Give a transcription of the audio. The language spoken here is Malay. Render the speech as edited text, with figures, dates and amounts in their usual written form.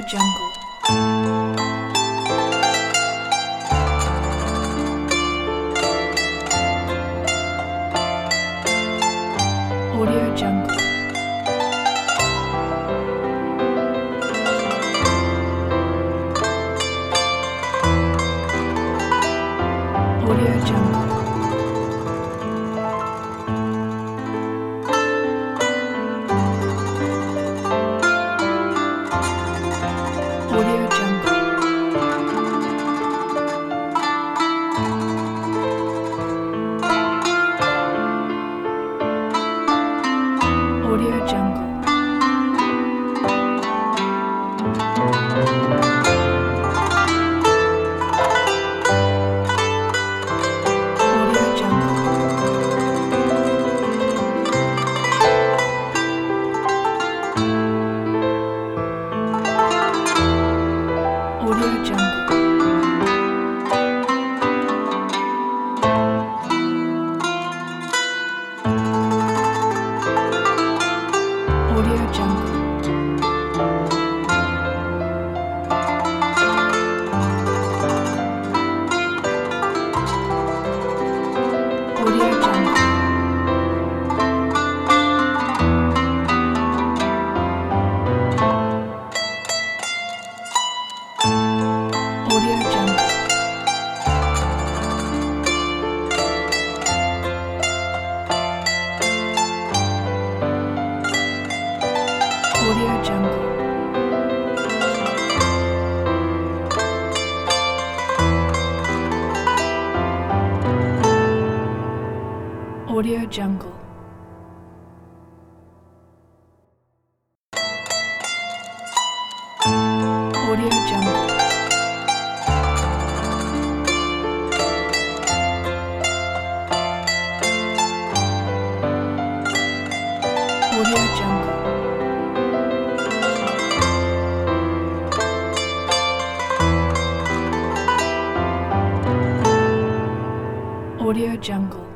Jungle. Audio Jungle. Audio Jungle. Audio Jungle. Audio Jungle. Audio Jungle. Audio Jungle. Audio Jungle. Audio Jungle. Audio Jungle. Audio Jungle. Audio Jungle. Audio Jungle. Audio Jungle. Audio Jungle.